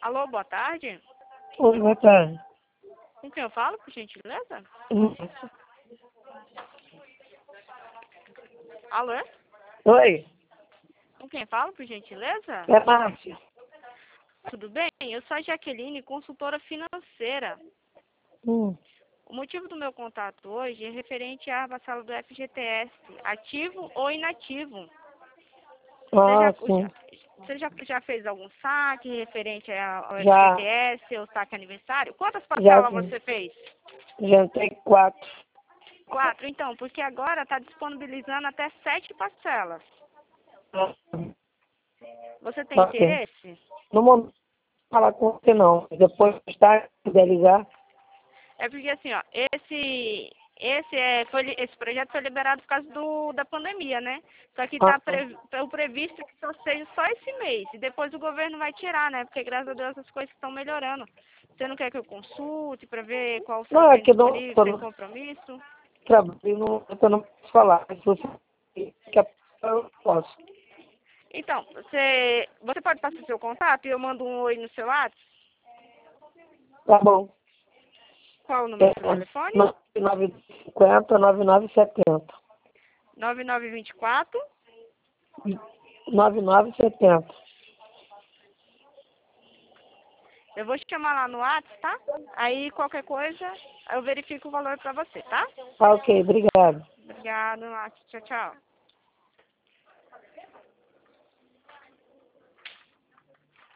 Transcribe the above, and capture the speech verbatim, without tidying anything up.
Alô, boa tarde. Oi, boa tarde. Com quem eu falo, por gentileza? Isso. Alô? Oi, Com quem eu falo, por gentileza? é Márcia. Tudo bem? Eu sou a Jaqueline, consultora financeira. Hum. O motivo do meu contato hoje é referente à parcela do F G T S, ativo ou inativo. Você Ah, já, sim. você já, já fez algum saque referente ao Já, F G T S ou saque aniversário? Quantas já parcelas vi. você fez? Jantei quatro. Quatro, então, porque agora está disponibilizando até sete parcelas. Ah, Você tem ok. interesse? No momento, falar com você não. Depois, está, quiser ligar. É porque assim, ó, esse, esse, é, foi, li- esse projeto foi liberado por causa do, da pandemia, né? Só que está Ah, pre, tá o previsto que só seja só esse mês. E depois o governo vai tirar, né? Porque graças a Deus as coisas estão melhorando. Você não quer que eu consulte para ver qual só não, é tem que eu não, disponível, tô sem no compromisso? trabalho, não, eu não posso falar. Se você quer, eu posso. Então, você, você pode passar seu contato e eu mando um oi no seu WhatsApp? Tá bom. Qual o número É do seu telefone? nove nove cinco zero, nove nove sete zero. nove nove dois quatro. nove nove sete zero. Eu vou te chamar lá no WhatsApp, tá? Aí qualquer coisa eu verifico o valor pra você, tá? Ah, ok, obrigado. Obrigada, Nath. Tchau, tchau.